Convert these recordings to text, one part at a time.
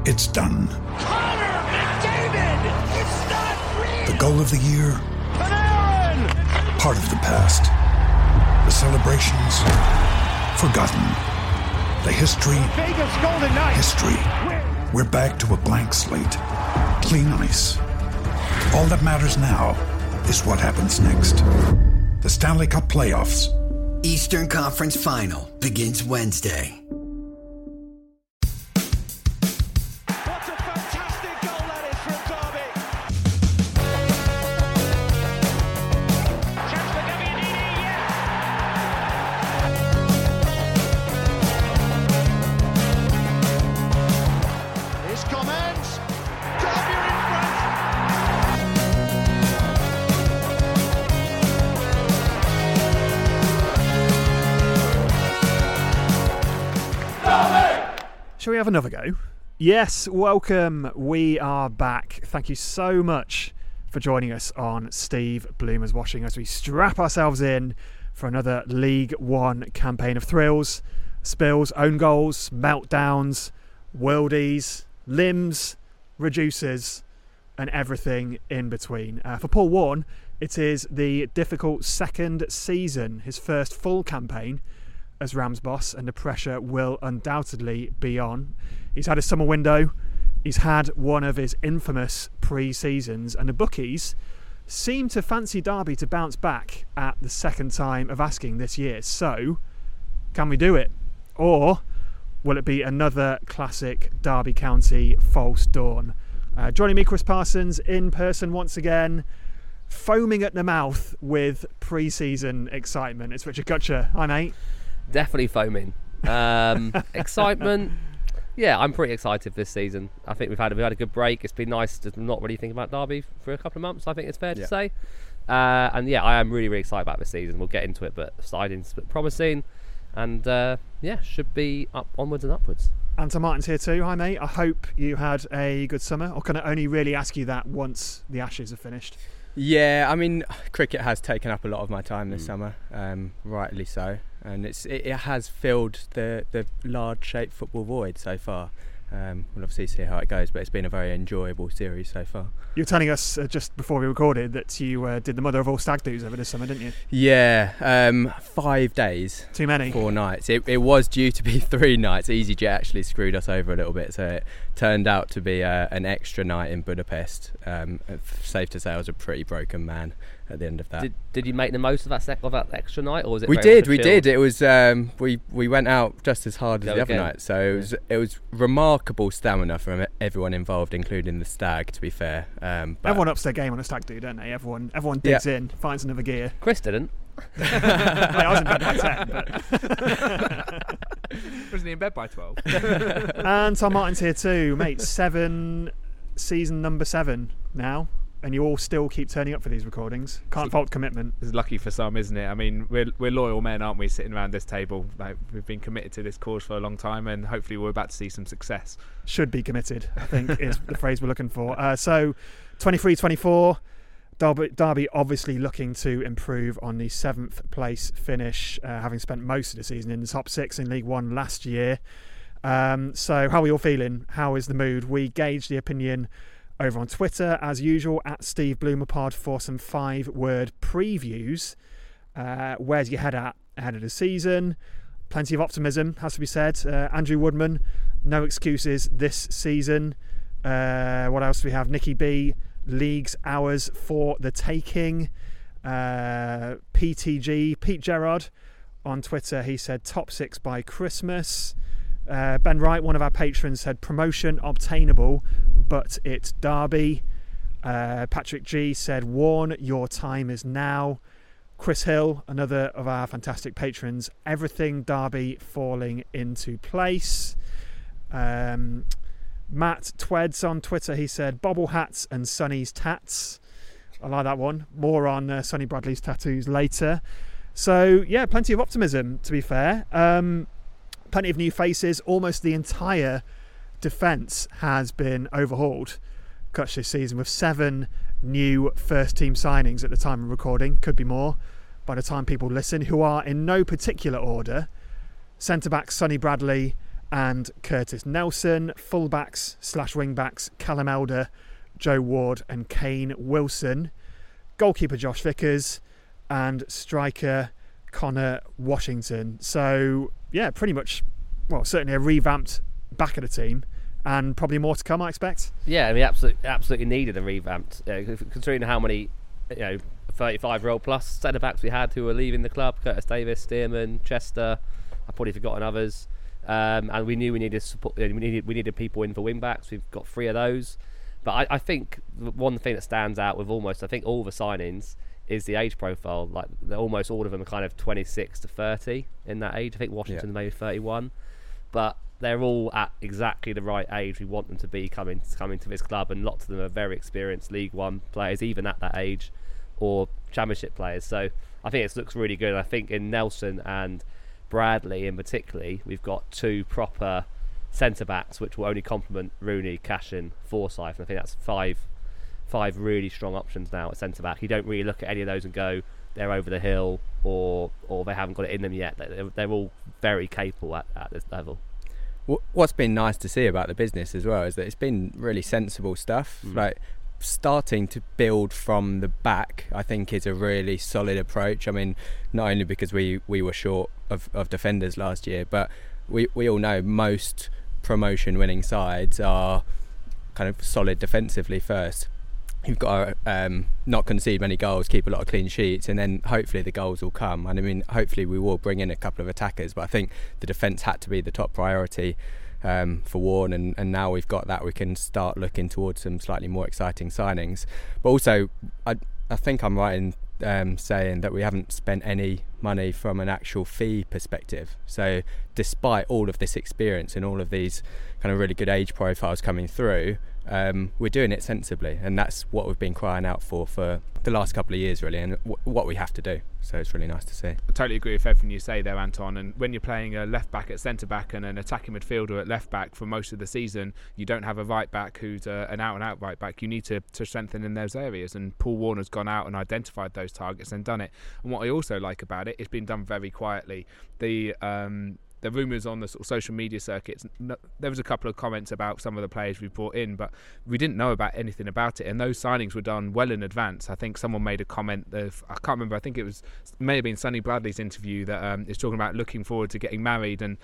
It's done. Connor McDavid! It's not real! The goal of the year? Panarin! Part of the past. The celebrations? Forgotten. The history? Vegas Golden Knights! History. We're back to a blank slate. Clean ice. All that matters now is what happens next. The Stanley Cup Playoffs. Eastern Conference Final begins Wednesday. What a fantastic goal that is from Derby! Chance for Gabbiadini, yes! Here's Commons. Derby are in front. Shall we have another go? Yes, welcome. We are back. Thank you so much for joining us on Steve Bloomer's Watching as we strap ourselves in for another League One campaign of thrills, spills, own goals, meltdowns, worldies, limbs, reducers, and everything in between. For Paul Warne, it is the difficult second season, his first full campaign as Rams boss, and the pressure will undoubtedly be on. He's had a summer window, he's had one of his infamous pre-seasons, and the bookies seem to fancy Derby to bounce back at the second time of asking this year. So, can we do it? Or will it be another classic Derby County false dawn? Joining me, Chris Parsons, in person once again, foaming at the mouth with pre-season excitement. It's Richard Kutcher. Hi, mate. Definitely foaming. Excitement. Yeah, I'm pretty excited this season. I think we've had a good break. It's been nice to not really think about Derby for a couple of months, I think it's fair to say. And yeah, I am really, really excited about this season. We'll get into it, but siding's promising. And yeah, should be up onwards and upwards. Anton Martin's here too. Hi, mate. I hope you had a good summer. Or can I only really ask you that once the Ashes are finished? Yeah, I mean, cricket has taken up a lot of my time this summer, rightly so, and it has filled the large-shaped football void so far. We'll obviously see how it goes, but it's been a very enjoyable series so far. You were telling us just before we recorded that you did the mother of all stag do's over this summer, didn't you? Yeah, 5 days. Too many. 4 nights. It was due to be 3 nights. EasyJet actually screwed us over a little bit, so it turned out to be an extra night in Budapest. Safe to say I was a pretty broken man at the end of that. Did you make the most of that extra night, or was it? We did. It was we went out just as hard as the other night, so it was remarkable stamina from everyone involved, including the stag. To be fair, everyone ups their game on a stag do, don't they? Everyone digs in, finds another gear. Chris didn't. I was in bed by 10, but wasn't he in bed by 12? And Tom Martin's here too, mate. Season number 7 now. And you all still keep turning up for these recordings. Can't fault commitment. It's lucky for some, isn't it? I mean, we're loyal men, aren't we, sitting around this table? Like, we've been committed to this cause for a long time, and hopefully we're about to see some success. Should be committed, I think, is the phrase we're looking for. So, 23-24, Derby obviously looking to improve on the 7th place finish, having spent most of the season in the top 6 in League One last year. So, how are we all feeling? How is the mood? We gauge the opinion over on Twitter, as usual, at Steve Bloomerpod for some 5-word previews. Where's your head at ahead of the season? Plenty of optimism, has to be said. Andrew Woodman, no excuses this season. What else do we have? Nicky B, leagues hours for the taking. PTG, Pete Gerard on Twitter, he said top 6 by Christmas. Ben Wright, one of our patrons, said promotion obtainable, but it's Derby. Patrick G said Warne, your time is now. Chris Hill, another of our fantastic patrons, everything Derby falling into place. Matt Tweds on Twitter, he said bobble hats and Sonny's tats. I like that one. More on Sonny Bradley's tattoos later. So yeah, plenty of optimism, to be fair. Plenty of new faces. Almost the entire defence has been overhauled Kutch this season, with 7 new first team signings at the time of recording. Could be more by the time people listen, who are in no particular order: centre back Sonny Bradley, and Curtis Nelson. Fullbacks / wingbacks, Callum Elder, Joe Ward and Kane Wilson. Goalkeeper Josh Vickers, and striker Connor Washington. So, yeah, pretty much, well, certainly a revamped back of the team, and probably more to come, I expect. Yeah, I mean, absolutely needed a revamped, considering how many, 35-year-old plus centre backs we had who were leaving the club. Curtis Davis, Stearman, Chester. I've probably forgotten others. And we knew we needed support. We needed people in for wing backs. We've got 3 of those. But I think the one thing that stands out with all the signings is the age profile. Like, almost all of them are kind of 26 to 30 in that age. I think Washington maybe 31, but they're all at exactly the right age we want them to be coming to this club, and lots of them are very experienced League One players, even at that age, or Championship players. So I think it looks really good. I think in Nelson and Bradley in particular, we've got 2 proper centre backs which will only complement Rooney, Cashin, Forsyth, and I think that's five really strong options now at centre back. You don't really look at any of those and go, they're over the hill, or they haven't got it in them yet. They're all very capable at this level. What's been nice to see about the business as well is that it's been really sensible stuff. Like, starting to build from the back, I think, is a really solid approach. I mean, not only because we were short of defenders last year, but we all know most promotion winning sides are kind of solid defensively first. You've got to not concede many goals, keep a lot of clean sheets, and then hopefully the goals will come. And I mean, hopefully we will bring in a couple of attackers, but I think the defence had to be the top priority for Warne, and now we've got that, we can start looking towards some slightly more exciting signings. But also, I think I'm right in saying that we haven't spent any money from an actual fee perspective. So despite all of this experience and all of these kind of really good age profiles coming through, we're doing it sensibly, and that's what we've been crying out for the last couple of years, really, and what we have to do. So it's really nice to see. I totally agree with everything you say there, Anton. And when you're playing a left back at centre back and an attacking midfielder at left back for most of the season, you don't have a right back who's an out and out right back. You need to strengthen in those areas, and Paul Warner's gone out and identified those targets and done it. And what I also like about it, it's been done very quietly. The rumours on the sort of social media circuits, there was a couple of comments about some of the players we brought in, but we didn't know about anything about it, and those signings were done well in advance. I think someone made a comment of, I can't remember, I think it may have been Sonny Bradley's interview that is talking about looking forward to getting married, and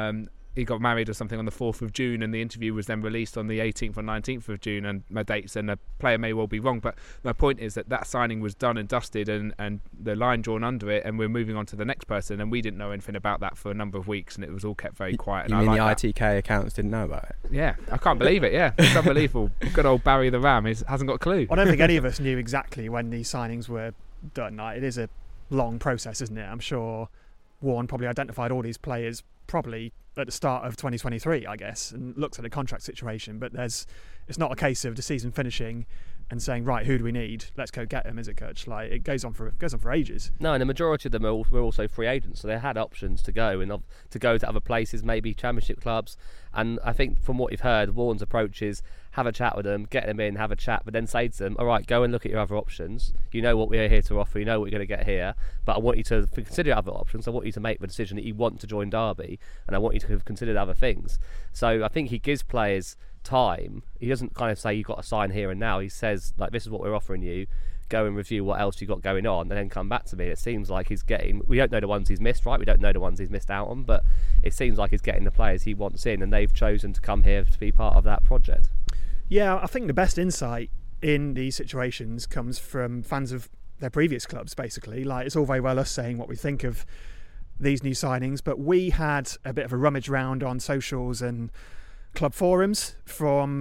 he got married or something on the 4th of June, and the interview was then released on the 18th or 19th of June, and my dates and the player may well be wrong, but my point is that signing was done and dusted, and the line drawn under it, and we're moving on to the next person, and we didn't know anything about that for a number of weeks, and it was all kept very quiet. You mean the ITK accounts didn't know about it? Yeah, I can't believe it. Yeah, it's unbelievable. Good old Barry the Ram hasn't got a clue. I don't think any of us knew exactly when these signings were done. It is a long process, isn't it? I'm sure Warne probably identified all these players probably at the start of 2023, I guess, and looked at the contract situation, but it's not a case of the season finishing and saying, right, who do we need? Let's go get them, is it, Coach? Like, it goes on for ages. No, and the majority of them were also free agents, so they had options to go and to go to other places, maybe Championship clubs. And I think from what you've heard, Warren's approach is have a chat with them, get them in, have a chat, but then say to them, all right, go and look at your other options. You know what we're here to offer, you know what you're going to get here, but I want you to consider other options. I want you to make the decision that you want to join Derby, and I want you to have considered other things. So I think he gives players time. He doesn't kind of say you've got to sign here and now. He says, like, this is what we're offering you, go and review what else you've got going on, and then come back to me. It seems like he's getting, we don't know the ones he's missed, right? We don't know the ones he's missed out on, but it seems like he's getting the players he wants in, and they've chosen to come here to be part of that project. Yeah, I think the best insight in these situations comes from fans of their previous clubs, basically. Like, it's all very well us saying what we think of these new signings, but we had a bit of a rummage round on socials and club forums from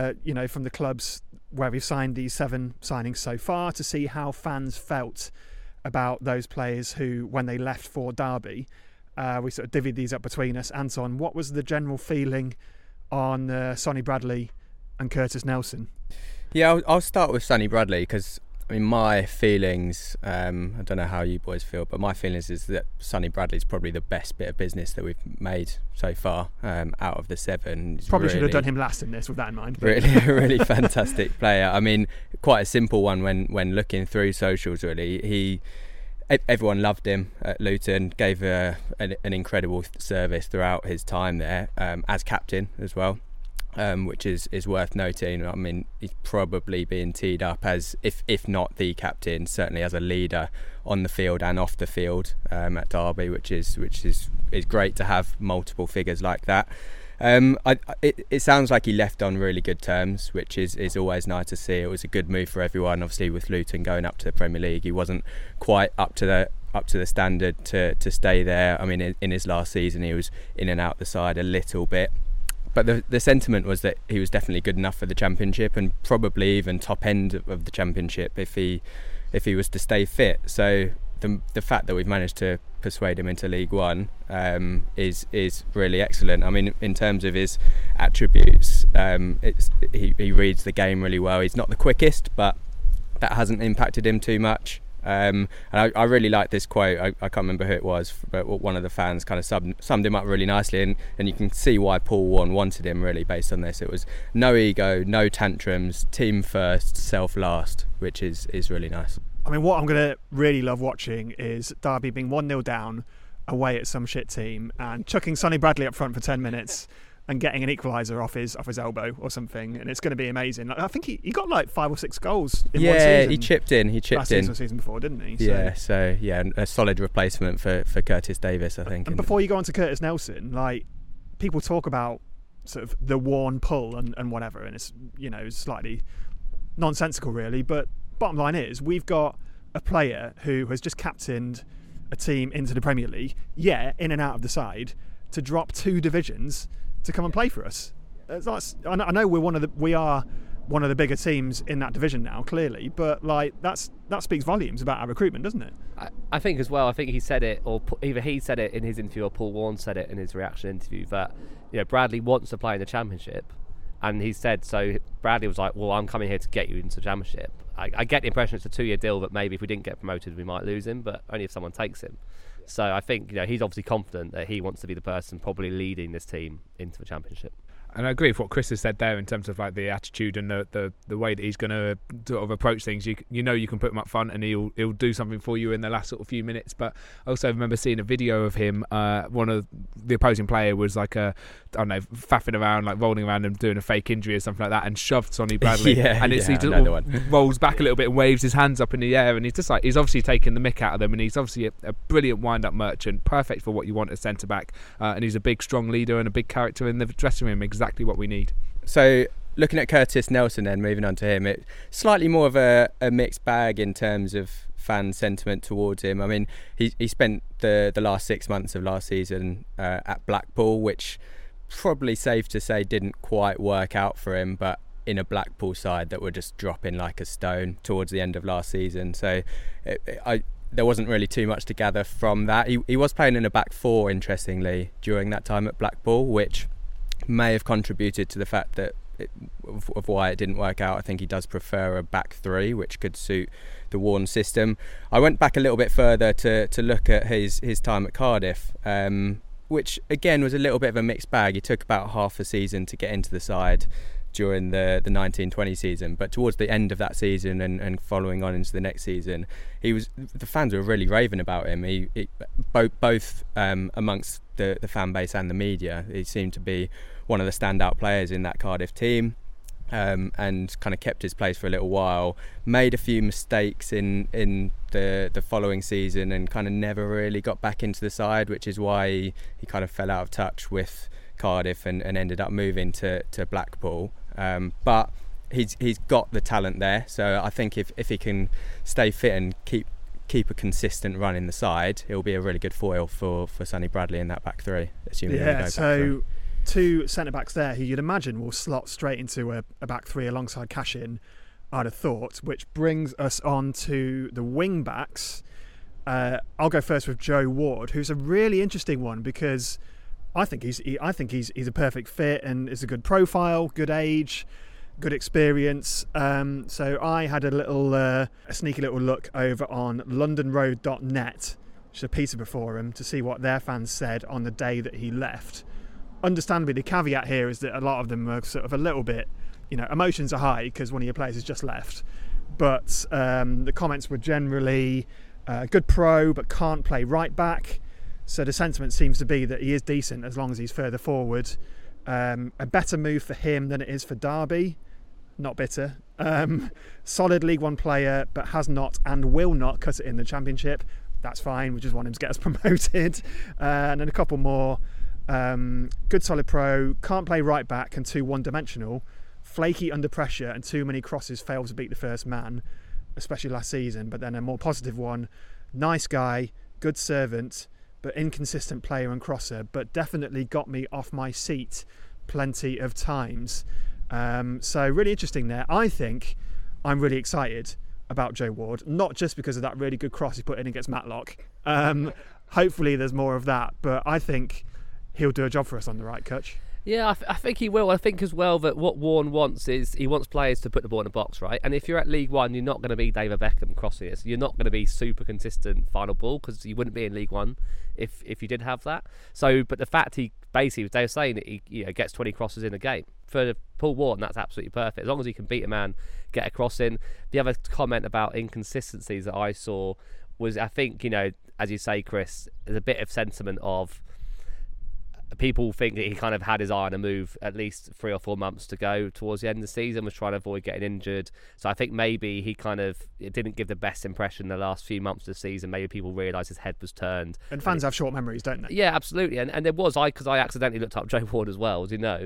the clubs where we've signed these 7 signings so far, to see how fans felt about those players who, when they left for Derby, we sort of divvied these up between us. Anton, what was the general feeling on Sonny Bradley and Curtis Nelson? Yeah, I'll start with Sonny Bradley, because I mean, my feelings, I don't know how you boys feel, but my feelings is that Sonny Bradley's probably the best bit of business that we've made so far out of the 7. He's probably should have done him last in this, with that in mind. Really fantastic player. I mean, quite a simple one when looking through socials, really. everyone loved him at Luton, gave an incredible service throughout his time there, as captain as well, which is worth noting. I mean, he's probably being teed up as, if not the captain, certainly as a leader on the field and off the field at Derby, which is great to have multiple figures like that. It sounds like he left on really good terms, which is always nice to see. It was a good move for everyone. Obviously, with Luton going up to the Premier League, he wasn't quite up to the standard to stay there. I mean, in his last season, he was in and out the side a little bit. But the sentiment was that he was definitely good enough for the Championship, and probably even top end of the Championship if he was to stay fit. So the fact that we've managed to persuade him into League One is really excellent. I mean, in terms of his attributes, he reads the game really well. He's not the quickest, but that hasn't impacted him too much. And I really like this quote. I can't remember who it was, but one of the fans kind of summed him up really nicely, and you can see why Paul Warne wanted him really based on this. It was no ego, no tantrums, team first, self last, which is really nice. I mean, what I'm going to really love watching is Derby being 1-0 down away at some shit team and chucking Sonny Bradley up front for 10 minutes and getting an equaliser off his elbow or something, and it's going to be amazing. Like, I think he got like 5 or 6 goals in one season. Yeah, he chipped in. Last season or season before, didn't he? So a solid replacement for Curtis Davis, I think. And before you go on to Curtis Nelson, like, people talk about sort of the Warne pull and whatever, and it's, you know, slightly nonsensical really, but bottom line is we've got a player who has just captained a team into the Premier League, in and out of the side, to drop 2 divisions to come and play for us. I know we are one of the bigger teams in that division now, clearly, but like that speaks volumes about our recruitment, doesn't it? I think as well. I think he said it, or either he said it in his interview, or Paul Warne said it in his reaction interview, that, you know, Bradley wants to play in the Championship, and he said so. Bradley was like, "Well, I'm coming here to get you into the Championship." I get the impression it's a 2-year deal, that maybe if we didn't get promoted, we might lose him, but only if someone takes him. So I think, you know, he's obviously confident that he wants to be the person probably leading this team into the Championship. And I agree with what Chris has said there in terms of like the attitude and the way that he's going to sort of approach things. You know you can put him up front and he'll do something for you in the last sort of few minutes. But I also remember seeing a video of him. One of the opposing player was like faffing around, like rolling around and doing a fake injury or something like that, and shoved Sonny Bradley. He just rolls back a little bit and waves his hands up in the air, and he's obviously taking the mick out of them, and he's obviously a brilliant wind-up merchant, perfect for what you want as centre back, and he's a big, strong leader and a big character in the dressing room. Exactly what we need. So looking at Curtis Nelson, then moving on to him, it's slightly more of a mixed bag in terms of fan sentiment towards him. I mean, he spent the last 6 months of last season at Blackpool, which probably safe to say didn't quite work out for him, but in a Blackpool side that were just dropping like a stone towards the end of last season. So there wasn't really too much to gather from that. He was playing in a back 4, interestingly, during that time at Blackpool, which may have contributed to the fact that of why it didn't work out. I think he does prefer a back 3, which could suit the Warne system. I went back a little bit further to look at his time at Cardiff, which again was a little bit of a mixed bag. He took about half a season to get into the side during the 1920 season, but towards the end of that season and following on into the next season, the fans were really raving about him. He both amongst the fan base and the media, he seemed to be one of the standout players in that Cardiff team, and kind of kept his place for a little while. Made a few mistakes in the following season and kind of never really got back into the side, which is why he kind of fell out of touch with Cardiff and ended up moving to Blackpool. But he's got the talent there, so I think if he can stay fit and keep a consistent run in the side, he'll be a really good foil for Sonny Bradley in that back 3. So 2 centre backs there who you'd imagine will slot straight into a back 3 alongside Cashin, I'd have thought, which brings us on to the wing backs. I'll go first with Joe Ward, who's a really interesting one because I think he's a perfect fit and is a good profile, good age, good experience. So I had a sneaky little look over on londonroad.net, which is a piece of a forum, to see what their fans said on the day that he left. Understandably, the caveat here is that a lot of them are sort of a little bit, emotions are high because one of your players has just left. But the comments were generally Good pro, but can't play right back. So the sentiment seems to be that he is decent as long as he's further forward. A better move for him than it is for Derby. Not bitter. Solid League One player, but has not and will not cut it in the Championship. That's fine. We just want him to get us promoted. And then a couple more. Good solid pro, can't play right back and too one-dimensional. Flaky under pressure and too many crosses fail to beat the first man, especially last season. But then a more positive one. Nice guy, good servant, but inconsistent player and crosser, but definitely got me off my seat plenty of times. So really interesting there. I think I'm really excited about Joe Ward, not just because of that really good cross he put in against Matlock. Hopefully there's more of that, but I think he'll do a job for us on the right, Kutch. Yeah, I think he will. I think as well that what Warne wants is he wants players to put the ball in the box, right? And if you're at League One, you're not going to be David Beckham crossing it. So you're not going to be super consistent final ball because you wouldn't be in League One if you did have that. So, but the fact he basically, they were saying that he gets 20 crosses in a game. For Paul Warne, that's absolutely perfect. As long as he can beat a man, get a cross in. The other comment about inconsistencies that I saw was, I think, as you say, Chris, there's a bit of sentiment of people think that he kind of had his eye on a move at least 3 or 4 months to go towards the end of the season, was trying to avoid getting injured. So I think maybe he it didn't give the best impression the last few months of the season. Maybe people realised his head was turned. And fans have short memories, don't they? Yeah, absolutely. And there was, because I accidentally looked up Joe Ward as well, as you know.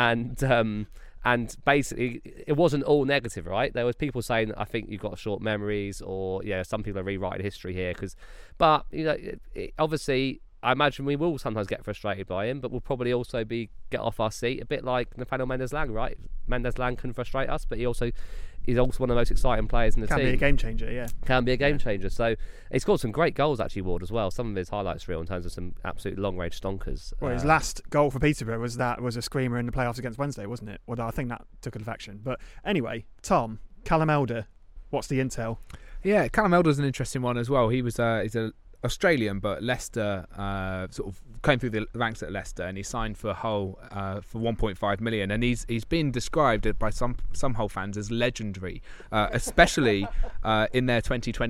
And basically, it wasn't all negative, right? There was people saying, I think you've got short memories, or some people are rewriting history here. But obviously, I imagine we will sometimes get frustrated by him, but we'll probably also get off our seat, a bit like Nathaniel Mendes-Lang, right? Mendes-Lang can frustrate us, but he's also one of the most exciting players in the team. Can be a game changer, yeah. Can be a game changer. So he scored some great goals, actually, Ward, as well. Some of his highlights reel in terms of some absolute long-range stonkers. Well, his last goal for Peterborough was a screamer in the playoffs against Wednesday, wasn't it? Although I think that took an affection. But anyway, Tom, Callum Elder, what's the intel? Yeah, Callum Elder's an interesting one as well. He's a Australian, but Leicester sort of came through the ranks at Leicester, and he signed for Hull for 1.5 million, and he's been described by some Hull fans as legendary, especially in their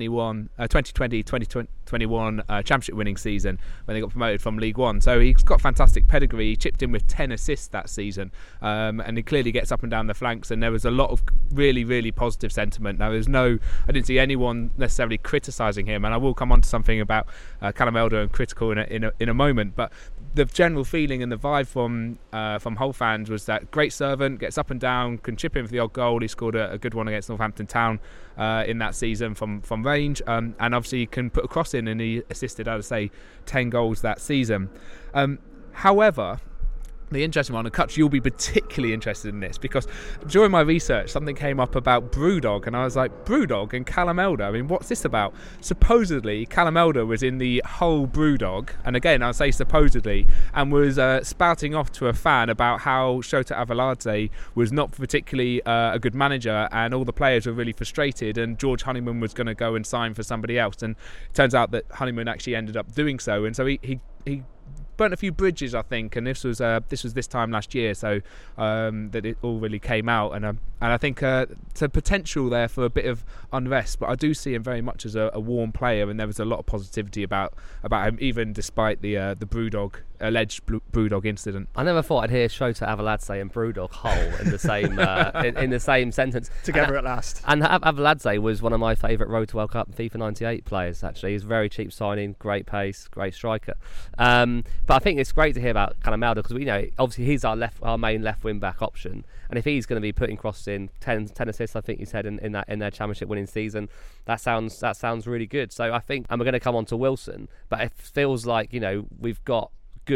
2020-2021 championship winning season when they got promoted from League One. So he's got fantastic pedigree. He chipped in with 10 assists that season, and he clearly gets up and down the flanks, and there was a lot of really, really positive sentiment. Now I didn't see anyone necessarily criticising him, and I will come on to something about Callum Elder and critical in a moment, but the general feeling and the vibe from Hull fans was that great servant, gets up and down, can chip in for the odd goal. He scored a good one against Northampton Town in that season from range, and obviously can put a cross in, and he assisted, I would say, 10 goals that season. However, the interesting one, and Kutch, you'll be particularly interested in this, because during my research something came up about Brewdog, and I was like, Brewdog and Callum Elder, I mean, what's this about? Supposedly Callum Elder was in the Hull Brewdog, and again I'll say supposedly, and was spouting off to a fan about how Shota Avaladze was not particularly a good manager, and all the players were really frustrated, and George Honeyman was going to go and sign for somebody else, and it turns out that Honeyman actually ended up doing so, and so he burnt a few bridges, I think, and this was this time last year, so that it all really came out, and I think there's a potential there for a bit of unrest, but I do see him very much as a warm player, and there was a lot of positivity about him, even despite the alleged Brewdog incident. I never thought I'd hear Shota Avaladze and Brewdog Hull in the same in the same sentence together at last. And Avaladze was one of my favourite Road to World Cup and FIFA 98 players. Actually, he's a very cheap signing, great pace, great striker. But I think it's great to hear about Callum Elder, because obviously he's our main left wing back option, and if he's going to be putting crosses in, 10 assists, I think you said in their championship winning season, that sounds really good. So I think, and we're going to come on to Wilson, but it feels like we've got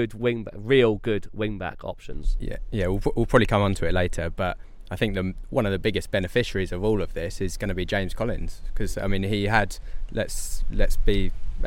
real good wing back options. Yeah, we'll probably come on to it later, but I think one of the biggest beneficiaries of all of this is going to be James Collins, because I mean he had, let's be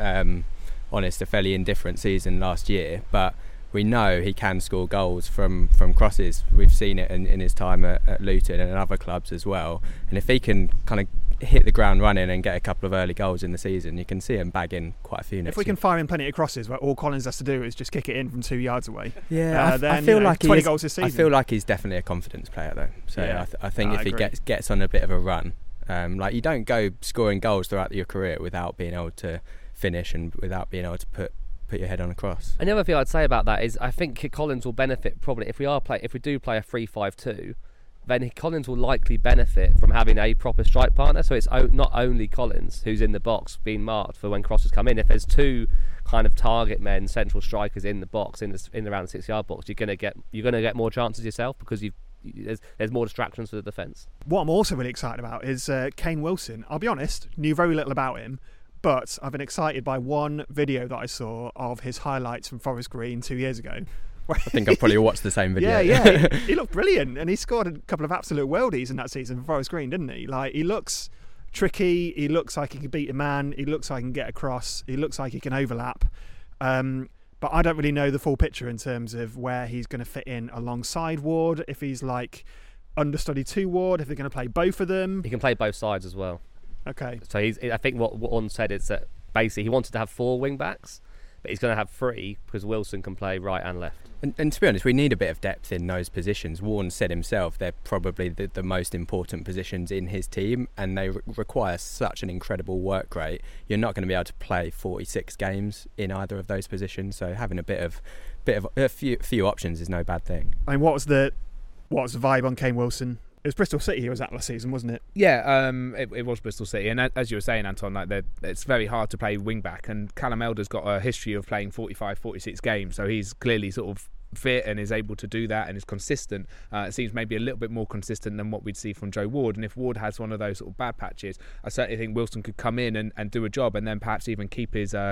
honest, a fairly indifferent season last year, but we know he can score goals from crosses. We've seen it in his time at Luton and other clubs as well, and if he can kind of hit the ground running and get a couple of early goals in the season, you can see him bagging quite a few next If we can fire in plenty of crosses where all Collins has to do is just kick it in from 2 yards away, then I feel like 20 goals this season. I feel like he's definitely a confidence player though, so yeah. I think if he gets on a bit of a run, Like, you don't go scoring goals throughout your career without being able to finish and without being able to put your head on a cross. And the other thing I'd say about that is I think Collins will benefit probably if we do play a 3-5-2. Then Collins will likely benefit from having a proper strike partner. So it's not only Collins who's in the box being marked for when crosses come in. If there's two kind of target men, central strikers in the box in around the 6-yard box, you're going to get more chances yourself because there's more distractions for the defence. What I'm also really excited about is Kane Wilson. I'll be honest, knew very little about him, but I've been excited by one video that I saw of his highlights from Forest Green 2 years ago. I think I've probably watched the same video. Yeah. He looked brilliant, and he scored a couple of absolute worldies in that season for Forest Green, didn't he? Like, he looks tricky, he looks like he can beat a man, he looks like he can get across, he looks like he can overlap. But I don't really know the full picture in terms of where he's going to fit in alongside Ward, if he's like understudy to Ward, if they're going to play both of them. He can play both sides as well. Okay. So I think what On said is that basically he wanted to have 4 wing backs, but he's going to have 3 because Wilson can play right and left. And to be honest, we need a bit of depth in those positions. Warne said himself they're probably the most important positions in his team, and they require such an incredible work rate. You're not going to be able to play 46 games in either of those positions, so having a few options is no bad thing. I mean, what was the vibe on Kane Wilson? It was Bristol City he was at last season, wasn't it? Yeah, it was Bristol City, and as you were saying, Anton, like it's very hard to play wing back, and Callum Elder's got a history of playing 45, 46 games, so he's clearly sort of fit and is able to do that and is consistent. It seems maybe a little bit more consistent than what we'd see from Joe Ward, and if Ward has one of those sort of bad patches, I certainly think Wilson could come in and do a job, and then perhaps even keep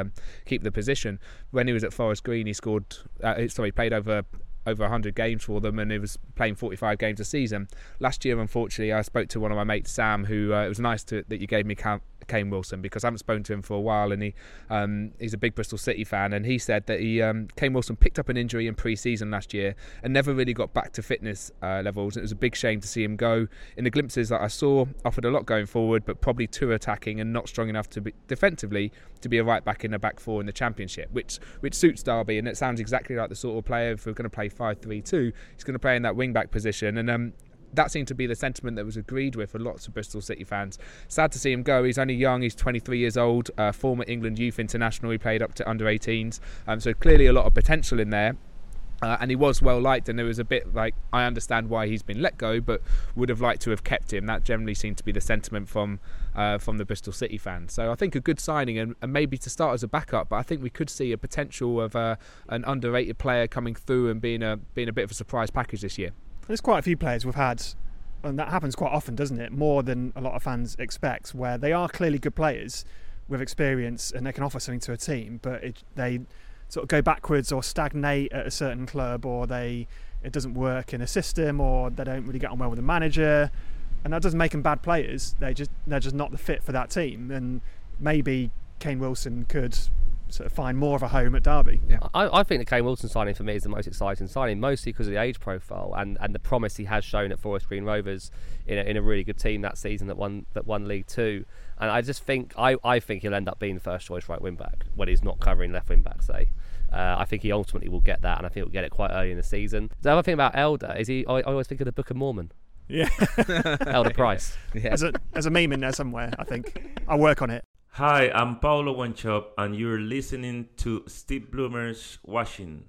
the position. When he was at Forest Green, he played over 100 games for them, and he was playing 45 games a season. Last year, unfortunately, I spoke to one of my mates, Sam, who it was nice that you gave me Kane Wilson, because I haven't spoken to him for a while, and he's a big Bristol City fan, and he said that Kane Wilson picked up an injury in pre-season last year and never really got back to fitness levels. It was a big shame to see him go. In the glimpses that I saw, offered a lot going forward, but probably too attacking and not strong enough to be defensively to be a right back in the back four in the Championship, which suits Derby, and it sounds exactly like the sort of player, if we're going to play 5-3-2, he's going to play in that wing back position, and that seemed to be the sentiment that was agreed with for lots of Bristol City fans. Sad to see him go. He's only young, he's 23 years old, former England youth international. He played up to under 18s, so clearly a lot of potential in there. And he was well liked, and there was a bit like, I understand why he's been let go, but would have liked to have kept him. That generally seemed to be the sentiment from the Bristol City fans. So I think a good signing, and maybe to start as a backup, but I think we could see a potential of an underrated player coming through and being a bit of a surprise package this year. There's quite a few players we've had, and that happens quite often, doesn't it? More than a lot of fans expect, where they are clearly good players with experience and they can offer something to a team, but they sort of go backwards or stagnate at a certain club, or it doesn't work in a system, or they don't really get on well with the manager, and that doesn't make them bad players. They're just not the fit for that team, and maybe Kane Wilson could sort of find more of a home at Derby. Yeah. I think the Kane Wilson signing for me is the most exciting signing, mostly because of the age profile and the promise he has shown at Forest Green Rovers in a really good team that season that won League Two. And I just think I think he'll end up being the first choice right wing back when he's not covering left wing back, say. I think he ultimately will get that, and I think he'll get it quite early in the season. The other thing about Elder is I always think of the Book of Mormon. Yeah. Elder Price. Yeah. There's a meme in there somewhere, I think. I'll work on it. Hi, I'm Paulo Wanchop, and you're listening to Steve Bloomer's Washing.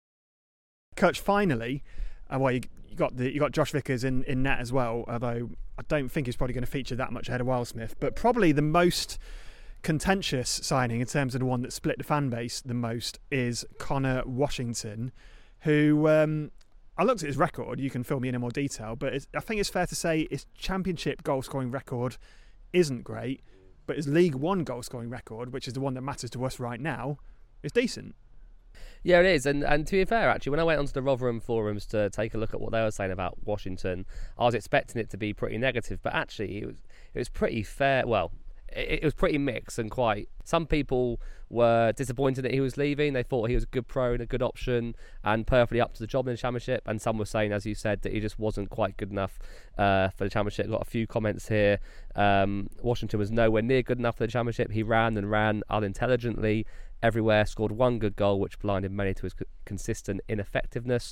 Coach, finally, you got Josh Vickers in net as well, although I don't think he's probably going to feature that much ahead of Wildsmith, but probably the most contentious signing in terms of the one that split the fan base the most is Connor Washington, who I looked at his record. You can fill me in more detail, but I think it's fair to say his Championship goal scoring record isn't great, but his League One goal scoring record, which is the one that matters to us right now, is decent. Yeah, it is, and to be fair, actually, when I went onto the Rotherham forums to take a look at what they were saying about Washington, I was expecting it to be pretty negative, but actually it was pretty fair. Well, it was pretty mixed, and quite. Some people were disappointed that he was leaving. They thought he was a good pro and a good option and perfectly up to the job in the Championship. And some were saying, as you said, that he just wasn't quite good enough for the Championship. Got a few comments here. Washington was nowhere near good enough for the Championship. He ran unintelligently everywhere. Scored one good goal, which blinded many to his consistent ineffectiveness.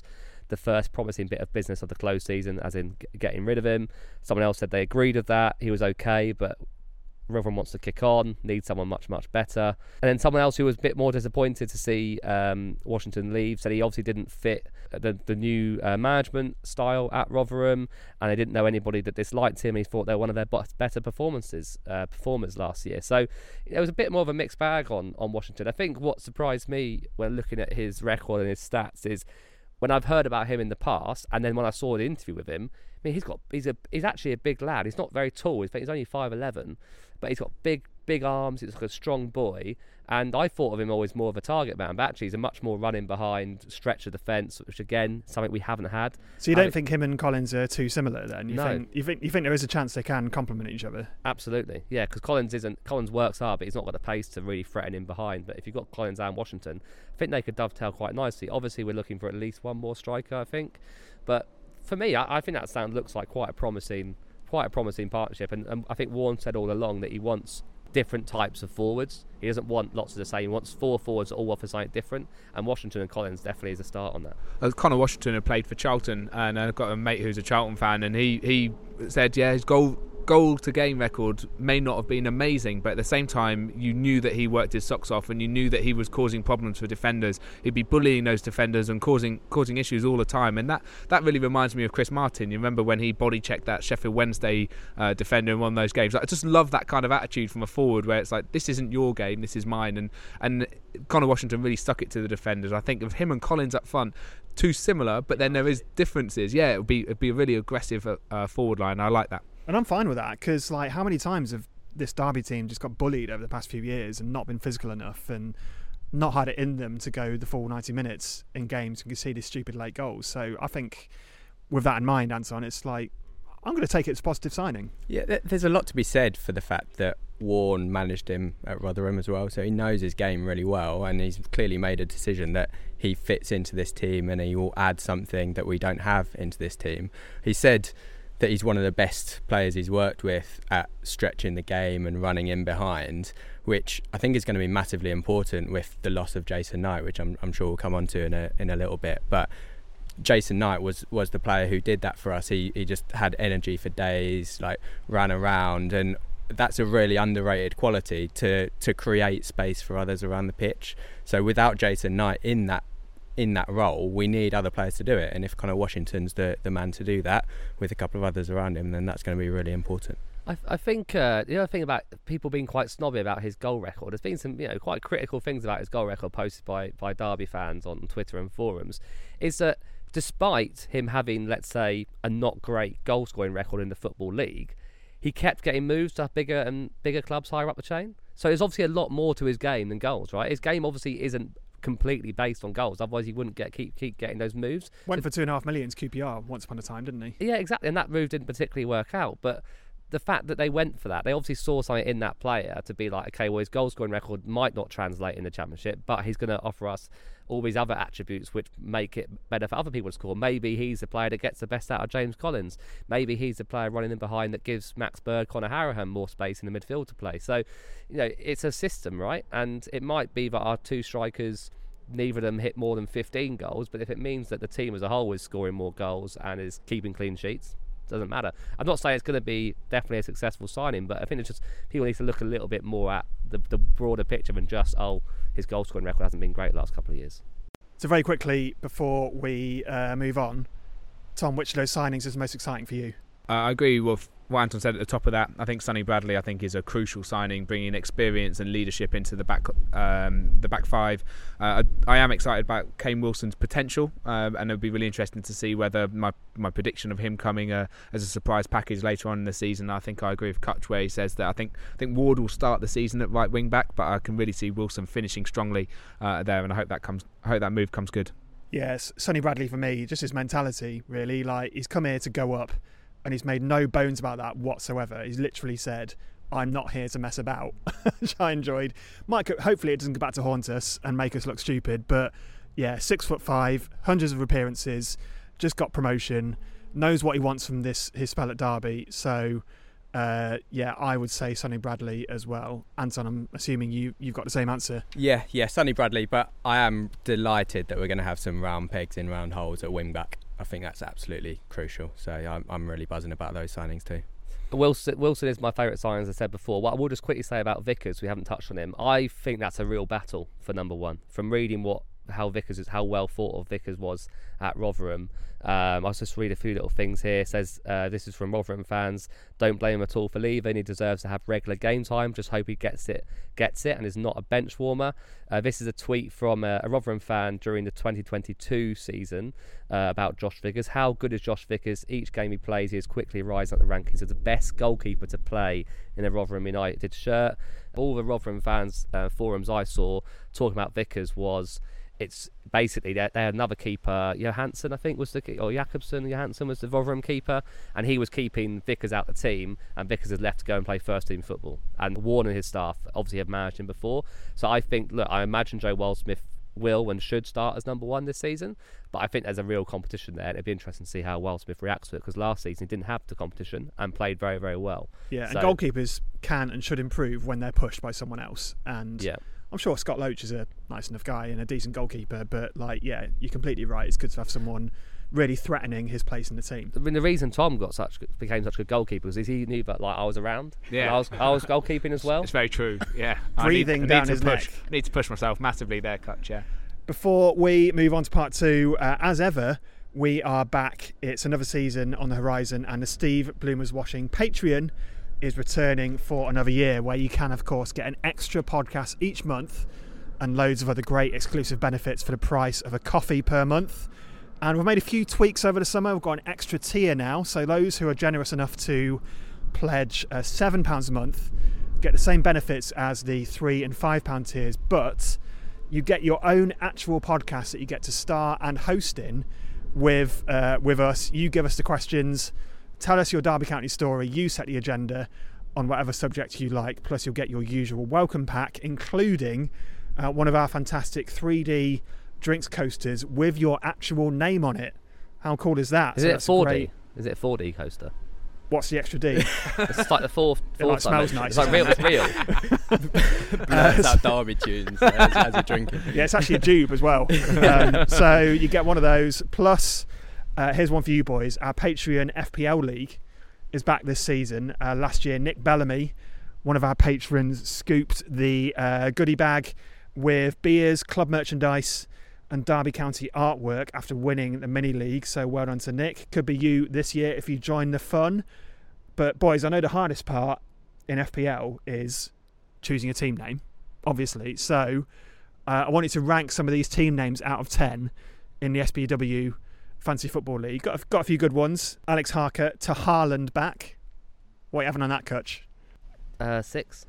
the first promising bit of business of the close season, as in getting rid of him. Someone else said they agreed with that. He was okay, but Rotherham wants to kick on, needs someone much, much better. And then someone else who was a bit more disappointed to see Washington leave said he obviously didn't fit the new management style at Rotherham, and they didn't know anybody that disliked him. He thought they were one of their better performers last year. So it was a bit more of a mixed bag on Washington. I think what surprised me when looking at his record and his stats is when I've heard about him in the past, and then when I saw an interview with him, I mean, he's actually a big lad. He's not very tall. He's only 5'11", but he's got big arms. He's like a strong boy, and I thought of him always more of a target man. But actually, he's a much more running behind stretch of defence, which again, something we haven't had. So you don't think him and Collins are too similar then? No. You think there is a chance they can complement each other? Absolutely, yeah. Because Collins works hard, but he's not got the pace to really threaten him behind. But if you've got Collins and Washington, I think they could dovetail quite nicely. Obviously, we're looking for at least one more striker, I think, but for me, I think that looks like quite a promising partnership. And I think Warne said all along that he wants different types of forwards. He doesn't want lots of the same. He wants 4 forwards that all offer something different. And Washington and Collins definitely is a start on that. Connor Washington had played for Charlton, and I've got a mate who's a Charlton fan, and he said, yeah, his goal to game record may not have been amazing, but at the same time you knew that he worked his socks off, and you knew that he was causing problems for defenders. He'd be bullying those defenders and causing issues all the time, and that really reminds me of Chris Martin. You remember when he body checked that Sheffield Wednesday defender in one of those games? I just love that kind of attitude from a forward where it's like, this isn't your game, this is mine. And Connor Washington really stuck it to the defenders. I think of him and Collins up front, too similar, but then there is differences. Yeah, it'd be a really aggressive forward line. I like that. And I'm fine with that, because like, how many times have this Derby team just got bullied over the past few years and not been physical enough and not had it in them to go the full 90 minutes in games and concede these stupid late goals? So I think with that in mind, Anton, it's like, I'm going to take it as a positive signing. Yeah, there's a lot to be said for the fact that Warne managed him at Rotherham as well, so he knows his game really well, and he's clearly made a decision that he fits into this team and he will add something that we don't have into this team. He said that he's one of the best players he's worked with at stretching the game and running in behind, which I think is going to be massively important with the loss of Jason Knight, which I'm sure we'll come on to in a little bit. But Jason Knight was the player who did that for us. He just had energy for days, like ran around, and that's a really underrated quality to create space for others around the pitch. So without Jason Knight in that role, we need other players to do it, and if Connor Washington's the man to do that with a couple of others around him, then that's going to be really important. I think the other thing about people being quite snobby about his goal record, there's been some quite critical things about his goal record posted by Derby fans on Twitter and forums, is that despite him having, let's say, a not great goal scoring record in the Football League, he kept getting moves to bigger and bigger clubs higher up the chain. So there's obviously a lot more to his game than goals, right? His game obviously isn't completely based on goals, otherwise he wouldn't keep getting those moves. Went for $2.5 million QPR once upon a time, didn't he? Yeah, exactly, and that move didn't particularly work out, but the fact that they went for that, they obviously saw something in that player to be like, okay, well, his goal scoring record might not translate in the Championship, but he's going to offer us all these other attributes which make it better for other people to score. Maybe he's the player that gets the best out of James Collins. Maybe he's the player running in behind that gives Max Bird, Conor Harahan more space in the midfield to play. So, it's a system, right? And it might be that our two strikers, neither of them hit more than 15 goals, but if it means that the team as a whole is scoring more goals and is keeping clean sheets, doesn't matter. I'm not saying it's going to be definitely a successful signing, but I think it's just people need to look a little bit more at the broader picture than just, his goal scoring record hasn't been great the last couple of years. So very quickly before we move on, Tom, which of those signings is most exciting for you? I agree with what Anton said at the top of that. I think Sonny Bradley, is a crucial signing, bringing experience and leadership into the back five. I am excited about Kane Wilson's potential, and it'll be really interesting to see whether my prediction of him coming as a surprise package later on in the season. I think I agree with Kutch where he says that I think Ward will start the season at right wing back, but I can really see Wilson finishing strongly there, and I hope that move comes good. Yes, Sonny Bradley for me, just his mentality really. Like, he's come here to go up, and he's made no bones about that whatsoever. He's literally said, I'm not here to mess about, which I enjoyed. Hopefully it doesn't go back to haunt us and make us look stupid, but yeah, 6'5", hundreds of appearances, just got promotion, knows what he wants from his spell at Derby. So I would say Sonny Bradley as well. Anton, I'm assuming you've got the same answer. Yeah, Sonny Bradley, but I am delighted that we're going to have some round pegs in round holes at wing back. I think that's absolutely crucial. So I'm really buzzing about those signings too. Wilson is my favourite signing, as I said before. What I will just quickly say about Vickers, we haven't touched on him. I think that's a real battle for number one. From reading how well thought of Vickers was at Rotherham. I'll just read a few little things here. It says, this is from Rotherham fans. Don't blame him at all for leaving. He deserves to have regular game time. Just hope he gets it and is not a bench warmer. This is a tweet from a Rotherham fan during the 2022 season about Josh Vickers. How good is Josh Vickers? Each game he plays, he is quickly rising up the rankings as the best goalkeeper to play in a Rotherham United shirt. All the Rotherham fans forums I saw talking about Vickers was, it's basically they had another keeper, Johansson, I think was Johansson was the Rotherham keeper, and he was keeping Vickers out the team, and Vickers has left to go and play first team football. And Warne and his staff obviously have managed him before, so I imagine Joe Wildsmith will and should start as number one this season, but I think there's a real competition there, and it'd be interesting to see how Wildsmith reacts to it, because last season he didn't have the competition and played very, very well. Yeah, and goalkeepers can and should improve when they're pushed by someone else, and I'm sure Scott Loach is a nice enough guy and a decent goalkeeper, but you're completely right. It's good to have someone really threatening his place in the team. I mean, the reason Tom became such a good goalkeeper is he knew that I was around. Yeah, I was goalkeeping as well. It's very true. Yeah, Breathing down his neck. I need to push myself massively there, Kutch. Yeah. Before we move on to part two, as ever, we are back. It's another season on the horizon, and the Steve Bloomers Washing Patreon is returning for another year, where you can, of course, get an extra podcast each month and loads of other great exclusive benefits for the price of a coffee per month. And we've made a few tweaks over the summer. We've got an extra tier now, so those who are generous enough to pledge £7 a month get the same benefits as the £3 and £5 tiers, but you get your own actual podcast that you get to star and host in with us. You give us the questions, tell us your Derby County story, you set the agenda on whatever subject you like, plus you'll get your usual welcome pack, including one of our fantastic 3D drinks coasters with your actual name on it. How cool is that? Is it 4D? Is it a 4D coaster? What's the extra D? It's like the fourth. It smells nice. It's like real. It's real. That's how Derby tunes as you're drinking. Yeah, it's actually a dube as well. So you get one of those. Plus, here's one for you boys. Our Patreon FPL League is back this season. Last year, Nick Bellamy, one of our patrons, scooped the goodie bag with beers, club merchandise and Derby County artwork after winning the mini league, so well done to Nick. Could be you this year if you join the fun. But boys, I know the hardest part in FPL is choosing a team name, obviously, so I wanted to rank some of these team names out of 10 in the SPW Fantasy Football League. Got a few good ones. Alex Harker to Haaland back. What are you having on that, Kutch? 6.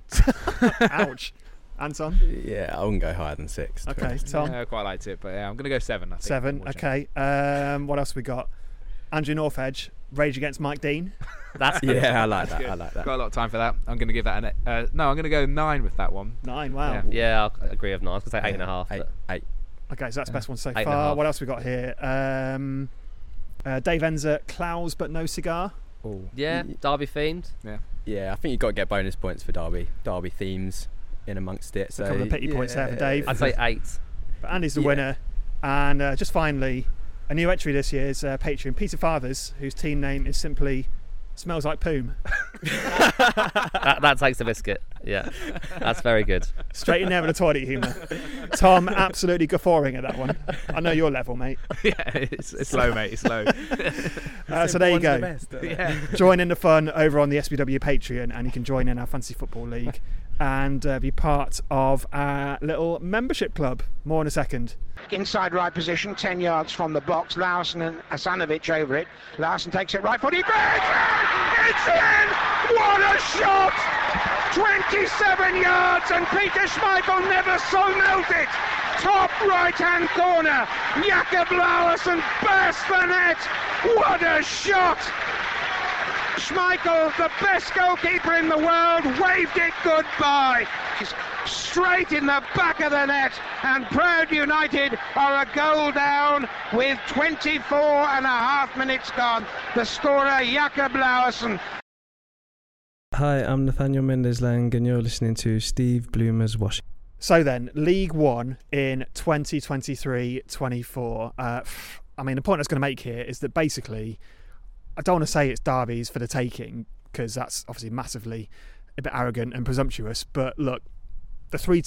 Ouch. Anton? Yeah, I wouldn't go higher than 6. Okay, Tom? Yeah, I quite liked it, but I'm going to go 7, I think. 7, okay. What else we got? Andrew Northedge, Rage Against Mike Dean. That's good. Yeah, I like that. Got a lot of time for that. I'm going to give that I'm going to go 9 with that one. 9, wow. Yeah, I'll agree with 9. I was going to say 8.5. 8. Okay, so that's the best one so 8.5. far. What else we got here? Dave Enzer, Clowes but no cigar. Ooh. Yeah, Derby themed. Yeah, I think you've got to get bonus points for Derby themes in amongst it. So a couple of pity points there for Dave. I'd say 8. But Andy's the winner. And just finally, a new entry this year is Patreon Peter Fathers, whose team name is simply Smells Like Poom. that takes the biscuit. Yeah, that's very good. Straight in there with the toilet humour. Tom, absolutely guffawing at that one. I know your level, mate. Yeah, it's low, mate. It's low. So there you go. Join in the fun over on the SBW Patreon, and you can join in our Fantasy Football League and be part of our little membership club. More in a second. Inside right position, 10 yards from the box. Larson and Asanovic over it. Larson takes it right foot. He bangs it! It's in! What a shot! 27 yards and Peter Schmeichel never so melted. Top right-hand corner. Jakob Larson bursts the net. What a shot! Schmeichel, the best goalkeeper in the world, waved it goodbye. He's straight in the back of the net, and Proud United are a goal down with 24 and a half minutes gone. The scorer, Jakob Larson. Hi, I'm Nathaniel Mendes-Lang, and you're listening to Steve Bloomers Washing. So then, League One in 2023-24. I mean, the point I was going to make here is that basically, I don't want to say it's Derby's for the taking, because that's obviously massively a bit arrogant and presumptuous. But look, the three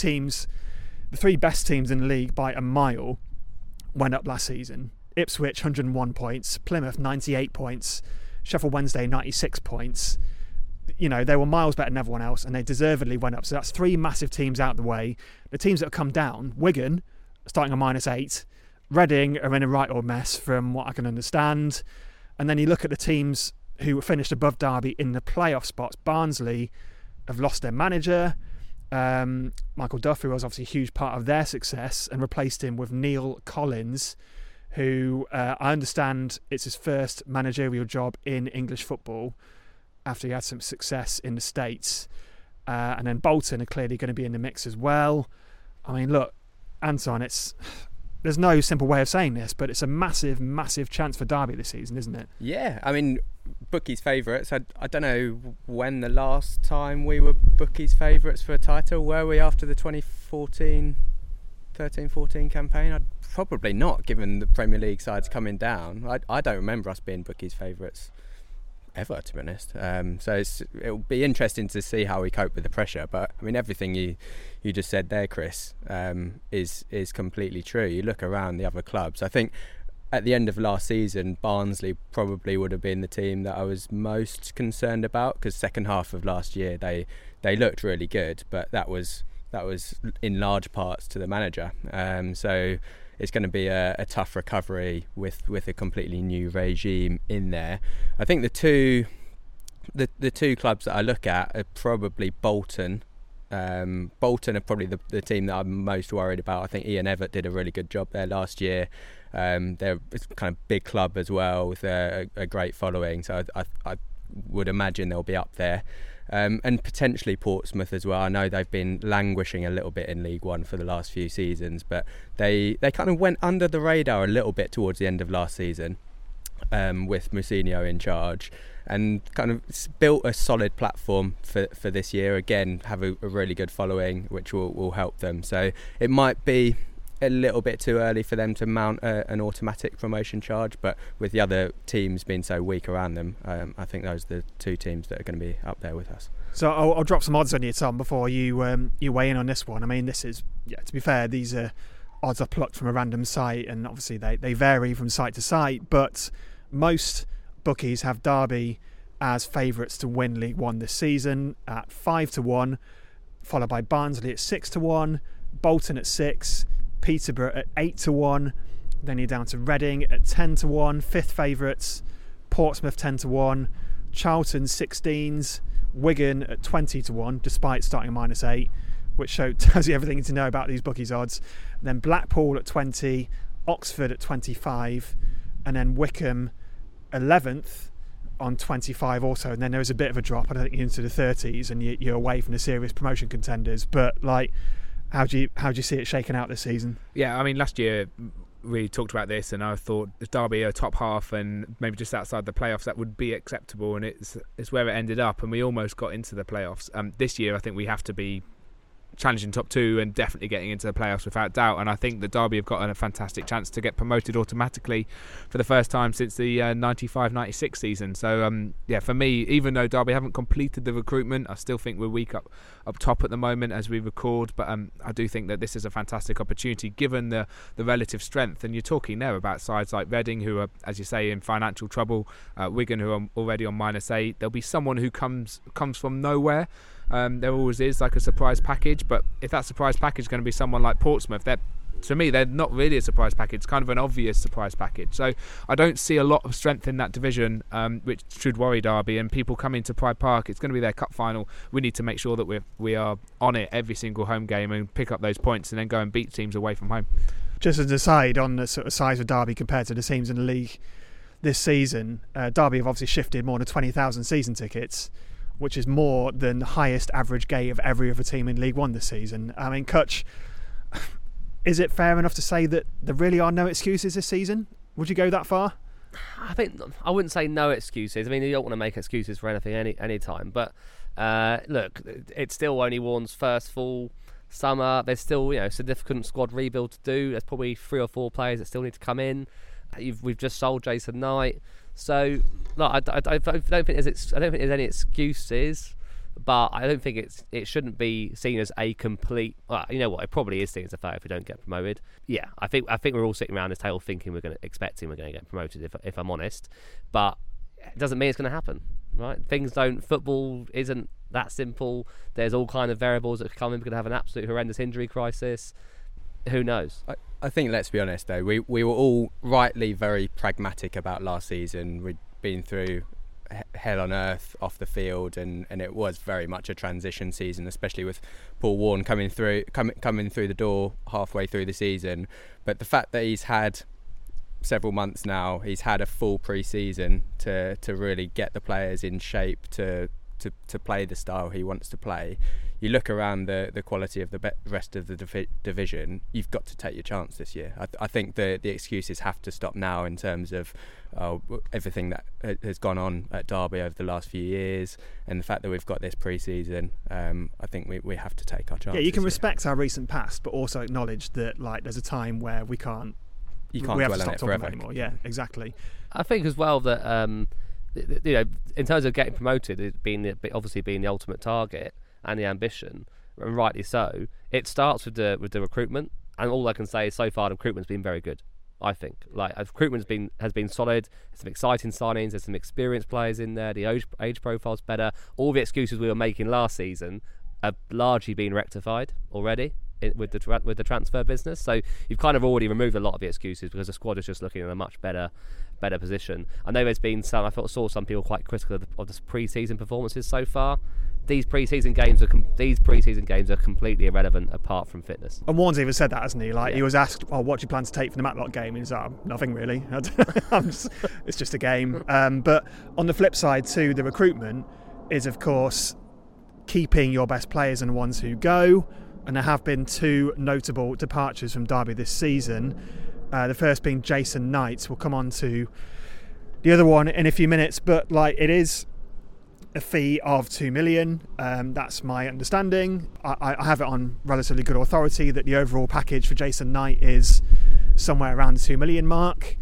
best teams in the league by a mile went up last season. Ipswich 101 points, Plymouth 98 points, Sheffield Wednesday 96 points. You know, they were miles better than everyone else, and they deservedly went up. So that's three massive teams out of the way. The teams that have come down, Wigan starting on -8, Reading are in a right old mess from what I can understand. And then you look at the teams who finished above Derby in the playoff spots. Barnsley have lost their manager, Michael Duff, who was obviously a huge part of their success, and replaced him with Neil Collins, who I understand it's his first managerial job in English football after he had some success in the States. And then Bolton are clearly going to be in the mix as well. I mean, look, Anton, there's no simple way of saying this, but it's a massive, massive chance for Derby this season, isn't it? Yeah, I mean, bookies' favourites. I don't know when the last time we were bookies' favourites for a title. Were we after the 2014-14 campaign? Probably not, given the Premier League sides coming down. I don't remember us being bookies' favourites ever, to be honest. So it'll be interesting to see how we cope with the pressure. But I mean, everything you just said there, Chris, is completely true. You look around the other clubs. I think at the end of last season, Barnsley probably would have been the team that I was most concerned about, because second half of last year they looked really good, but that was in large parts to the manager. So it's going to be a tough recovery with a completely new regime in there. I think the two clubs that I look at are probably Bolton. Bolton are probably the team that I'm most worried about. I think Ian Evatt did a really good job there last year. They're a kind of big club as well with a great following, so I would imagine they'll be up there. And potentially Portsmouth as well. I know they've been languishing a little bit in League One for the last few seasons, but they kind of went under the radar a little bit towards the end of last season, with Mousinho in charge, and kind of built a solid platform for this year. Again, have a really good following, which will help them. So it might be a little bit too early for them to mount an automatic promotion charge, but with the other teams being so weak around them, I think those are the two teams that are going to be up there with us. So I'll drop some odds on you, Tom, before you weigh in on this one. I mean, this is, to be fair, these are odds are plucked from a random site, and obviously they vary from site to site, but most bookies have Derby as favourites to win League One this season at 5-1, followed by Barnsley at 6-1, Bolton at 6, Peterborough at 8-1, then you're down to Reading at 10-1, fifth favourites, Portsmouth 10-1, Charlton 16s, Wigan at 20-1, despite starting at -8, which tells you everything you need to know about these bookies odds. And then Blackpool at 20, Oxford at 25, and then Wickham 11th on 25 also. And then there was a bit of a drop, I don't think, into the 30s, and you're away from the serious promotion contenders. But how do you see it shaking out this season? Yeah, I mean, last year we talked about this, and I thought Derby are top half and maybe just outside the playoffs, that would be acceptable, and it's where it ended up, and we almost got into the playoffs. This year I think we have to be challenging top two and definitely getting into the playoffs without doubt, and I think that Derby have got a fantastic chance to get promoted automatically for the first time since the 95-96 season. So for me, even though Derby haven't completed the recruitment, I still think we're weak up top at the moment as we record, but I do think that this is a fantastic opportunity given the relative strength. And you're talking there about sides like Reading, who are, as you say, in financial trouble, Wigan, who are already on -8. There'll be someone who comes from nowhere. There always is, like a surprise package, but if that surprise package is going to be someone like Portsmouth, to me they're not really a surprise package. It's kind of an obvious surprise package. So I don't see a lot of strength in that division, which should worry Derby. And people coming to Pride Park, it's going to be their cup final. We need to make sure that we are on it every single home game and pick up those points and then go and beat teams away from home. Just as an aside on the sort of size of Derby compared to the teams in the league this season, Derby have obviously shifted more than 20,000 season tickets, which is more than the highest average gate of every other team in League One this season. I mean, Kutch, is it fair enough to say that there really are no excuses this season? Would you go that far? I think I wouldn't say no excuses. I mean, you don't want to make excuses for anything any time. But look, it's still only Warren's first full summer. There's still significant squad rebuild to do. There's probably 3 or 4 players that still need to come in. We've just sold Jason Knight, so I don't think there's any excuses. But I don't think it shouldn't be seen as a complete. Well, you know what? It probably is seen as a failure if we don't get promoted. Yeah, I think we're all sitting around this table thinking we're going to get promoted. If I'm honest, but it doesn't mean it's going to happen, right? Football isn't that simple. There's all kind of variables that come in. We're going to have an absolute horrendous injury crisis. Who knows? I think, let's be honest though, we were all rightly very pragmatic about last season. We'd been through hell on earth off the field, and it was very much a transition season, especially with Paul Warne coming through the door halfway through the season. But the fact that he's had several months now, he's had a full pre-season to really get the players in shape to play the style he wants to play. You look around the quality of the rest of the division, you've got to take your chance this year. I think the excuses have to stop now in terms of everything that has gone on at Derby over the last few years, and the fact that we've got this pre-season. I think we have to take our chance. Yeah, you can respect our recent past, but also acknowledge that there's a time where we can't. You can't we have dwell to on stop it talking forever. anymore. Yeah, exactly. I think as well that in terms of getting promoted, it being the ultimate target and the ambition, and rightly so, it starts with the recruitment. And all I can say is so far the recruitment's been very good. I think recruitment has been solid. There's some exciting signings. There's some experienced players in there. The age profile's better. All the excuses we were making last season have largely been rectified already with the transfer business. So you've kind of already removed a lot of the excuses because the squad is just looking in a much better position. I know there's been some. I saw some people quite critical of the pre-season performances so far. These pre-season games are completely irrelevant apart from fitness. And Warne's even said that, hasn't he? He was asked, what do you plan to take from the Matlock game? And he's like, nothing really. It's just a game. But on the flip side too, the recruitment is of course keeping your best players and the ones who go. And there have been two notable departures from Derby this season. The first being Jason Knight. We'll come on to the other one in a few minutes, but it is a fee of $2 million. That's my understanding. I have it on relatively good authority that the overall package for Jason Knight is somewhere around the $2 million mark.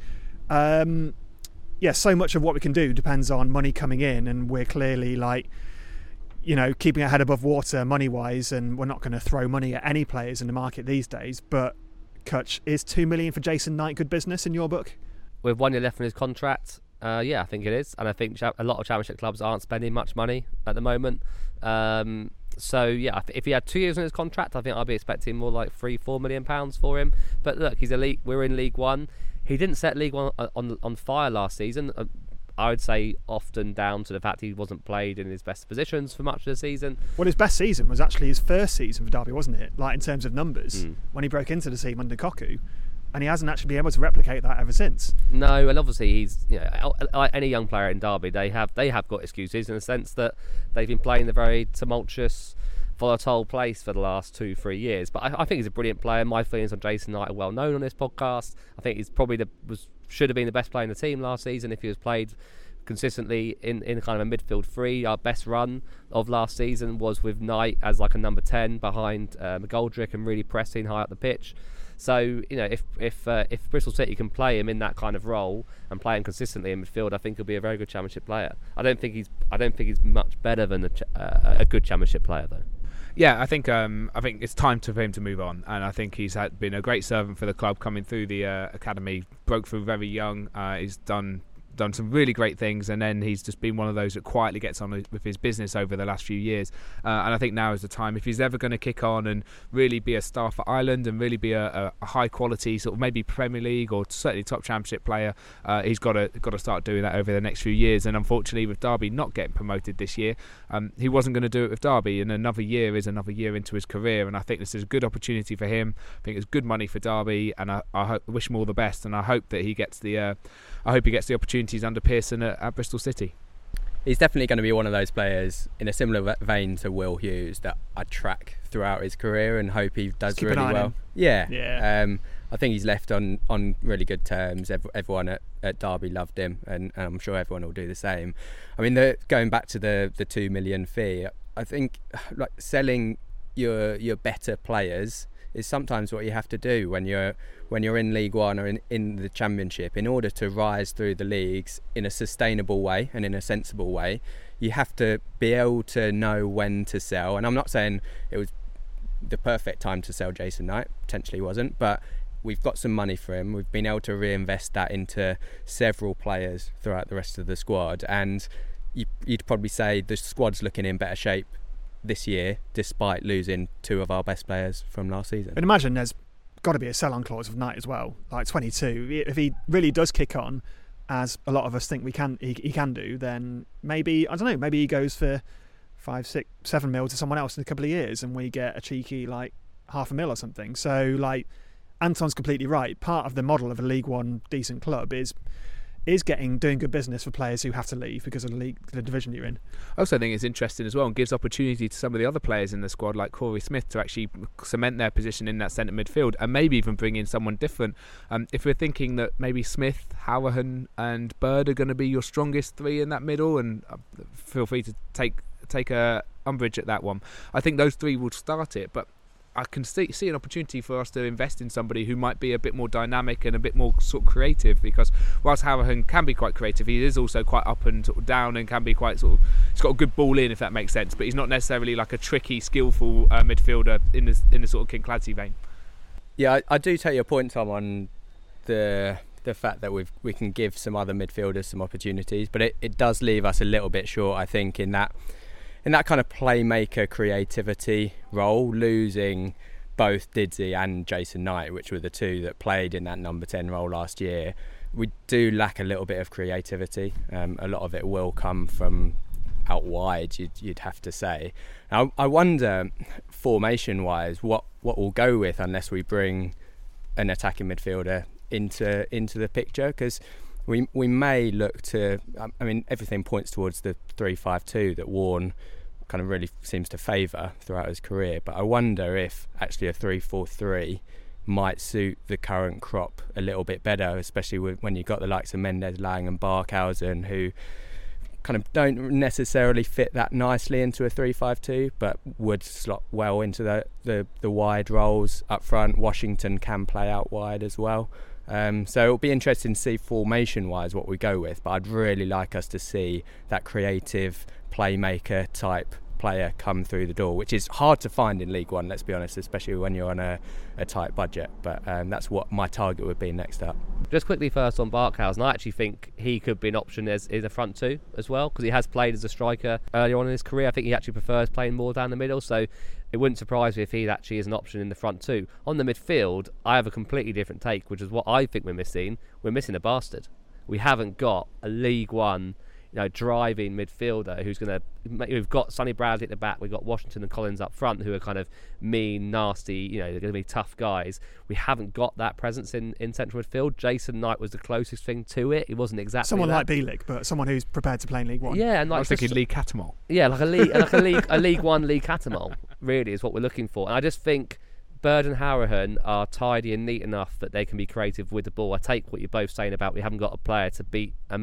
So much of what we can do depends on money coming in, and we're clearly keeping our head above water money-wise, and we're not going to throw money at any players in the market these days. But Kutch, is $2 million for Jason Knight good business in your book? With 1 year left in his contract, I think it is, and I think a lot of Championship clubs aren't spending much money at the moment. If he had 2 years on his contract, I think I'd be expecting more like £3-4 million for him. But look, he's elite. We're in League One. He didn't set League One on fire last season. I would say often down to the fact he wasn't played in his best positions for much of the season. Well, his best season was actually his first season for Derby, wasn't it? In terms of numbers, when he broke into the team under Koku. And he hasn't actually been able to replicate that ever since. No, and obviously he's, like any young player in Derby, they have got excuses in the sense that they've been playing the very tumultuous, volatile place for the last 2-3 years. But I think he's a brilliant player. My feelings on Jason Knight are well known on this podcast. I think he's probably should have been the best player in the team last season if he was played consistently in kind of a midfield three. Our best run of last season was with Knight as like a number 10 behind McGoldrick and really pressing high up the pitch. So if Bristol City can play him in that kind of role and play him consistently in midfield, I think he'll be a very good Championship player. I don't think he's much better than a good Championship player though. Yeah, I think it's time for him to move on, and I think he's been a great servant for the club coming through the academy. Broke through very young. He's done some really great things, and then he's just been one of those that quietly gets on with his business over the last few years, and I think now is the time. If he's ever going to kick on and really be a star for Ireland and really be a high quality sort of maybe Premier League or certainly top Championship player, he's got to start doing that over the next few years. And unfortunately with Derby not getting promoted this year, he wasn't going to do it with Derby, and another year is another year into his career, and I think this is a good opportunity for him. I think it's good money for Derby, and I wish him all the best, and I hope that he gets the opportunities under Pearson at Bristol City. He's definitely going to be one of those players in a similar vein to Will Hughes that I track throughout his career and hope he does really well. Yeah. I think he's left on really good terms. Everyone at Derby loved him, and I'm sure everyone will do the same. I mean, going back to the $2 million fee, I think selling your better players sometimes what you have to do when you're in League One or in the Championship. In order to rise through the leagues in a sustainable way and in a sensible way, you have to be able to know when to sell. And I'm not saying it was the perfect time to sell Jason Knight, potentially wasn't, but we've got some money for him. We've been able to reinvest that into several players throughout the rest of the squad, and you'd probably say the squad's looking in better shape this year despite losing two of our best players from last season. And imagine there's got to be a sell-on clause of Knight as well, like 22. If he really does kick on, as a lot of us think he can do, then maybe, I don't know, maybe he goes for 5, 6, 7 mil to someone else in a couple of years and we get a cheeky like $500,000 or something. So like, Anton's completely right. Part of the model of a League One decent club is doing good business for players who have to leave because of the division you're in. I also think it's interesting as well and gives opportunity to some of the other players in the squad like Corey Smith to actually cement their position in that centre midfield and maybe even bring in someone different. If we're thinking that maybe Smith, Hourihane and Bird are going to be your strongest three in that middle, and feel free to take a umbrage at that one, I think those three will start it, but I can see an opportunity for us to invest in somebody who might be a bit more dynamic and a bit more sort of creative, because whilst Hourihane can be quite creative, he is also quite up and sort of down and can be quite sort of, he's got a good ball in, if that makes sense, but he's not necessarily like a tricky, skillful midfielder in the sort of Kincladze vein. Yeah, I do take your point, Tom, on the fact that we can give some other midfielders some opportunities, but it does leave us a little bit short, I think, in that kind of playmaker creativity role, losing both Didsey and Jason Knight, which were the two that played in that number 10 role last year. We do lack a little bit of creativity. A lot of it will come from out wide, you'd have to say. Now, I wonder, formation-wise, what we'll go with unless we bring an attacking midfielder into the picture, because we may look to, I mean, everything points towards the 3-5-2 that Warne kind of really seems to favour throughout his career, but I wonder if actually a 3-4-3 might suit the current crop a little bit better, especially when you've got the likes of Mendez-Laing and Barkhausen, who kind of don't necessarily fit that nicely into a 3-5-2, but would slot well into the wide roles up front. Washington can play out wide as well. So it'll be interesting to see formation-wise what we go with, but I'd really like us to see that creative playmaker type player come through the door, which is hard to find in League One, let's be honest, especially when you're on a tight budget. But that's what my target would be next up. Just quickly first on Barkhausen, I actually think he could be an option as a front two as well, because he has played as a striker earlier on in his career. I think he actually prefers playing more down the middle, so it wouldn't surprise me if he actually is an option in the front two. On the midfield, I have a completely different take, which is what I think we're missing. We're missing a bastard. We haven't got a League One, driving midfielder who's going to. We've got Sonny Bradley at the back. We've got Washington and Collins up front, who are kind of mean, nasty. They're going to be tough guys. We haven't got that presence in central midfield. Jason Knight was the closest thing to it. He wasn't exactly someone that. like Bielik, but someone who's prepared to play in League One. Yeah, and like I was thinking Lee Catamol. Yeah, like a League One Lee Catamol. Really is what we're looking for. And I just think Bird and Hourihane are tidy and neat enough that they can be creative with the ball. I take what you're both saying about we haven't got a player to beat a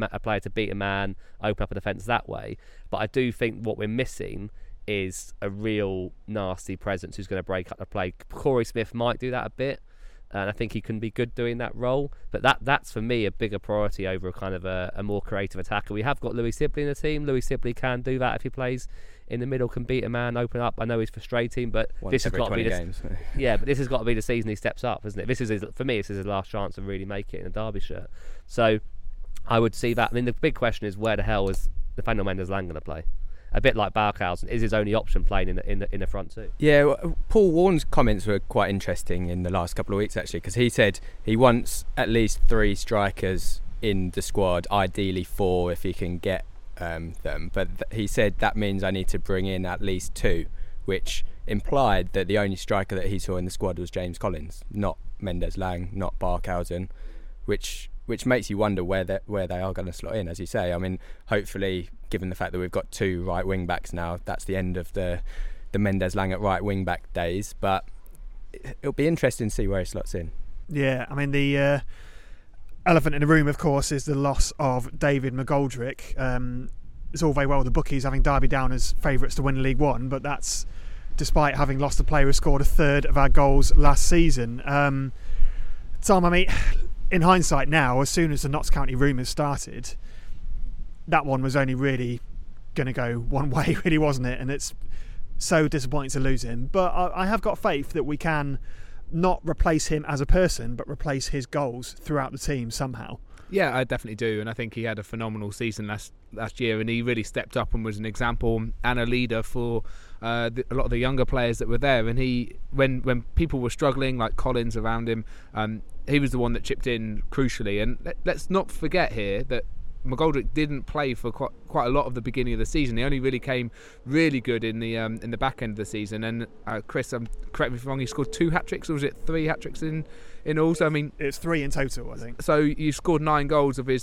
man, open up a defence that way. But I do think what we're missing is a real nasty presence who's going to break up the play. Corey Smith might do that a bit, and I think he can be good doing that role. But that's for me a bigger priority over a kind of a more creative attacker. We have got Louis Sibley in the team. Louis Sibley can do that if he plays in the middle, can beat a man, open up. I know he's frustrating, but this has got to be but this has got to be the season he steps up, isn't it? This is for me. This is his last chance to really make it in a Derby shirt. So I would see that. I mean, the big question is where the hell is Nathaniel Mendez-Laing going to play? A bit like Barkhausen, is his only option playing in the front two. Yeah, Paul Warne's comments were quite interesting in the last couple of weeks actually, because he said he wants at least 3 strikers in the squad, ideally 4 if he can get them, but he said that means I need to bring in at least 2, which implied that the only striker that he saw in the squad was James Collins, not Mendez-Laing, not Barkhausen, which makes you wonder where they are going to slot in, as you say. I mean, hopefully, given the fact that we've got 2 right wing backs now, that's the end of the Mendez-Laing at right wing back days, but it'll be interesting to see where he slots in. Yeah, I mean, the elephant in the room, of course, is the loss of David McGoldrick. It's all very well the bookies having Derby down as favourites to win League One, but that's despite having lost a player who scored a third of our goals last season. Tom, I mean, in hindsight now, as soon as the Notts County rumours started, that one was only really going to go one way, really, wasn't it? And it's so disappointing to lose him. But I have got faith that we can not replace him as a person, but replace his goals throughout the team somehow. Yeah, I definitely do, and I think he had a phenomenal season last year, and he really stepped up and was an example and a leader for a lot of the younger players that were there. And he, when people were struggling, like Collins around him, he was the one that chipped in crucially. And let's not forget here that McGoldrick didn't play for quite a lot of the beginning of the season. He only really came really good in the back end of the season. And Chris, correct me if I'm wrong, he scored 2 hat-tricks, or was it 3 hat-tricks in all? So I mean, it's 3 in total, I think. So you scored 9 goals of his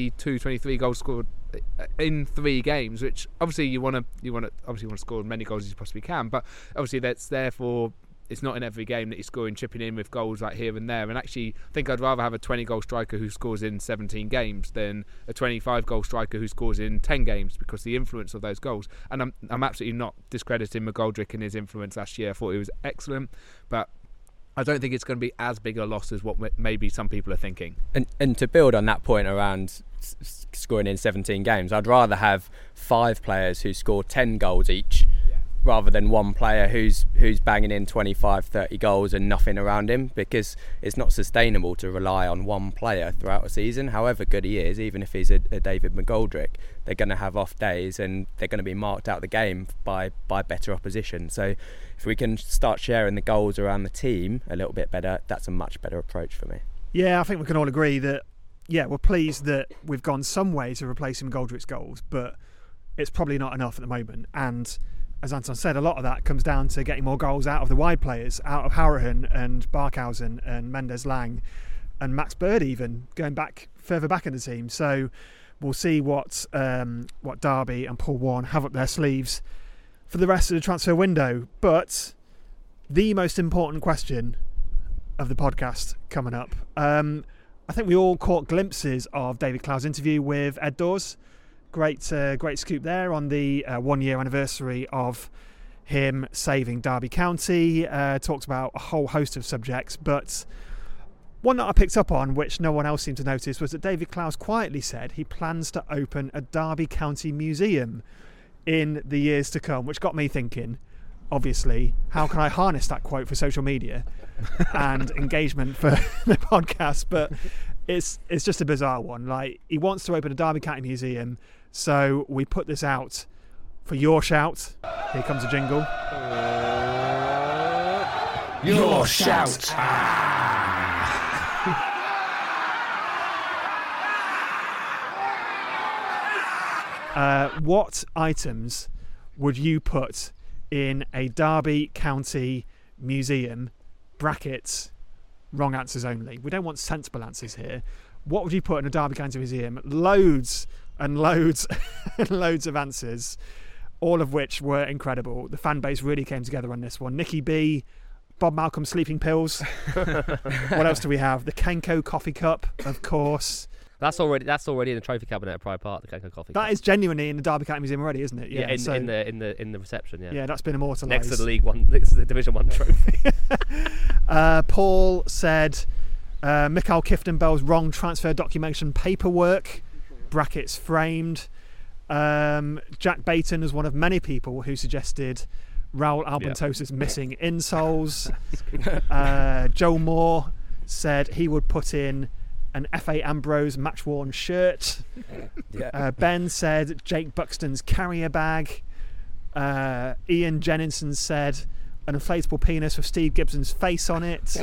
23 goals scored in 3 games, which obviously you want to score as many goals as you possibly can. But obviously that's therefore. It's not in every game that he's scoring, chipping in with goals like here and there. And actually, I think I'd rather have a 20-goal striker who scores in 17 games than a 25-goal striker who scores in 10 games, because the influence of those goals. And I'm absolutely not discrediting McGoldrick and his influence last year. I thought he was excellent, but I don't think it's going to be as big a loss as what maybe some people are thinking. And to build on that point around scoring in 17 games, I'd rather have 5 players who score 10 goals each, rather than one player who's banging in 25, 30 goals and nothing around him, because it's not sustainable to rely on one player throughout a season. However good he is, even if he's a David McGoldrick, they're going to have off days and they're going to be marked out of the game by better opposition. So if we can start sharing the goals around the team a little bit better, that's a much better approach for me. Yeah, I think we can all agree that, we're pleased that we've gone some way to replacing McGoldrick's goals, but it's probably not enough at the moment. And as Anton said, a lot of that comes down to getting more goals out of the wide players, out of Hourihan and Barkhausen and Mendes-Lang and Max Bird, even going back further back in the team. So we'll see what Derby and Paul Warne have up their sleeves for the rest of the transfer window. But the most important question of the podcast coming up. I think we all caught glimpses of David Clough's interview with Ed Dawes. Great scoop there on the 1-year anniversary of him saving Derby County. Talked about a whole host of subjects, but one that I picked up on, which no one else seemed to notice, was that David Clough quietly said he plans to open a Derby County museum in the years to come, which got me thinking, obviously, how can I harness that quote for social media and engagement for the podcast? But it's just a bizarre one. Like, he wants to open a Derby County museum. So we put this out for your shout. Here comes a jingle. Your shout. What items would you put in a Derby County museum? Brackets, wrong answers only. We don't want sensible answers here. What would you put in a Derby County museum? Loads and loads and loads of answers, all of which were incredible. The fan base really came together on this one. Nicky B, Bob Malcolm sleeping pills. What else do we have? The Kenko coffee cup, of course. That's already in the trophy cabinet at Pride Park. The Kenko coffee cup. That is genuinely in the Derby County Museum already, isn't it? Yeah, in the reception. Yeah, that's been immortalised next to the League One, next to the Division 1 trophy. Paul said Mikhail Kifton-Bell's wrong transfer documentation paperwork. Brackets framed. Jack Bayton is one of many people who suggested Raul Albentosa's missing insoles. Joe Moore said he would put in an F.A. Ambrose match-worn shirt. Ben said Jake Buxton's carrier bag. Ian Jenninson said an inflatable penis with Steve Gibson's face on it.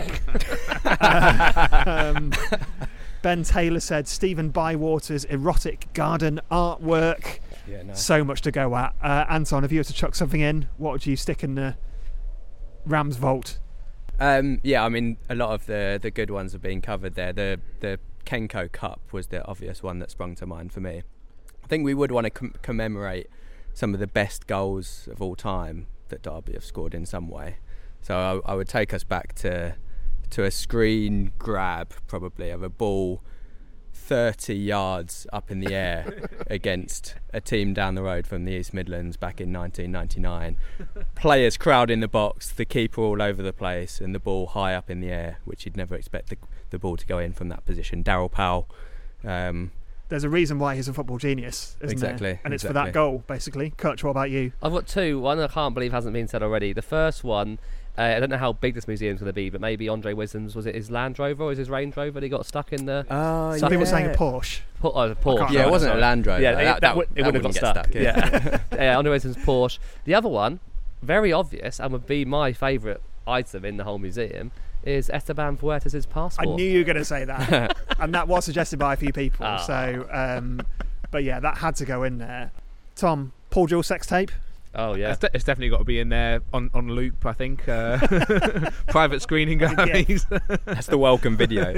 Ben Taylor said Stephen Bywater's erotic garden artwork. Yeah, nice. So much to go at. Anton, if you were to chuck something in, what would you stick in the Rams vault? I mean, a lot of the good ones have been covered there. The Kenko Cup was the obvious one that sprung to mind for me. I think we would want to commemorate some of the best goals of all time that Derby have scored in some way. So I would take us back to a screen grab, probably, of a ball 30 yards up in the air against a team down the road from the East Midlands back in 1999. Players crowd in the box, the keeper all over the place, and the ball high up in the air, which you'd never expect the ball to go in from that position. Daryl Powell. There's a reason why he's a football genius, isn't there? And it's for that goal, basically. Kutch, what about you? I've got two. One I can't believe hasn't been said already. The first one, I don't know how big this museum's going to be, but maybe Andre Wisdom's, was it his Land Rover or was his Range Rover that he got stuck in the... Some people saying a Porsche. Porsche. Yeah, it wasn't a Land Rover. Yeah, that it would have got stuck. Yeah. Andre Wisdom's Porsche. The other one, very obvious, and would be my favourite item in the whole museum, is Esteban Fuertes' passport. I knew you were going to say that. And that was suggested by a few people. But yeah, that had to go in there. Tom, Paul Jewell sex tape? Oh yeah, it's definitely got to be in there on loop. I think private screening, guys. That's the welcome video.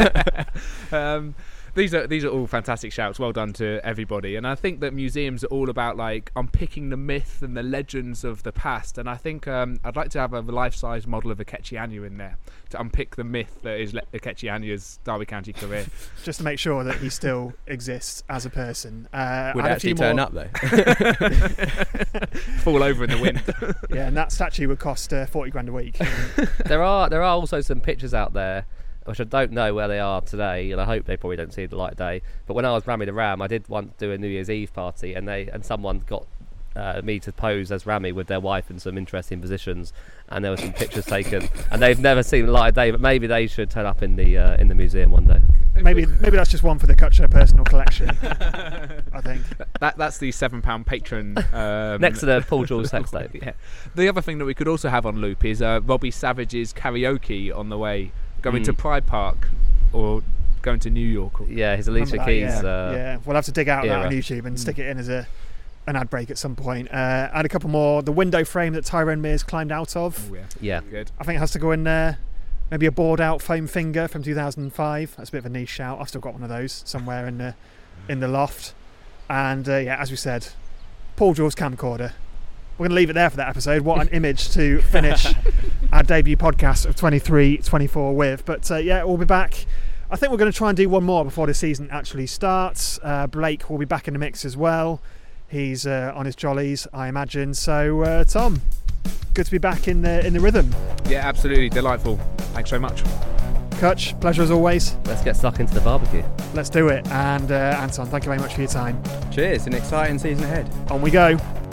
These are all fantastic shouts. Well done to everybody. And I think that museums are all about like unpicking the myth and the legends of the past. And I think I'd like to have a life-size model of Akechi Anya in there to unpick the myth that is Akechi Anya's Derby County career. Just to make sure that he still exists as a person. Would actually turn up though. Fall over in the wind. Yeah, and that statue would cost 40 grand a week. There are also some pictures out there which I don't know where they are today, and I hope they probably don't see the light of day. But when I was Rami the Ram, I did once do a New Year's Eve party, and someone got me to pose as Rami with their wife in some interesting positions, and there were some pictures taken, and they've never seen the light of day. But maybe they should turn up in the museum one day. Maybe that's just one for the Kutcher personal collection. I think that's the £7 patron next to the Paul Jewell sex tape. Yeah. The other thing that we could also have on loop is Robbie Savage's karaoke on the way going to Pride Park or going to New York. His Alicia Keys. We'll have to dig out that on YouTube and stick it in as an ad break at some point. Add a couple more. The window frame that Tyrone Mears climbed out of. Oh, yeah. Good. I think it has to go in there. Maybe a bored out foam finger from 2005. That's a bit of a niche shout. I've still got one of those somewhere in the loft. And as we said, Paul Jewell's camcorder. We're going to leave it there for that episode. What an image to finish our debut podcast of 23-24 with. But we'll be back. I think we're going to try and do one more before the season actually starts. Blake will be back in the mix as well. He's on his jollies, I imagine. So, Tom, good to be back in the rhythm. Yeah, absolutely. Delightful. Thanks so much. Kutch, pleasure as always. Let's get stuck into the barbecue. Let's do it. And Anton, thank you very much for your time. Cheers. An exciting season ahead. On we go.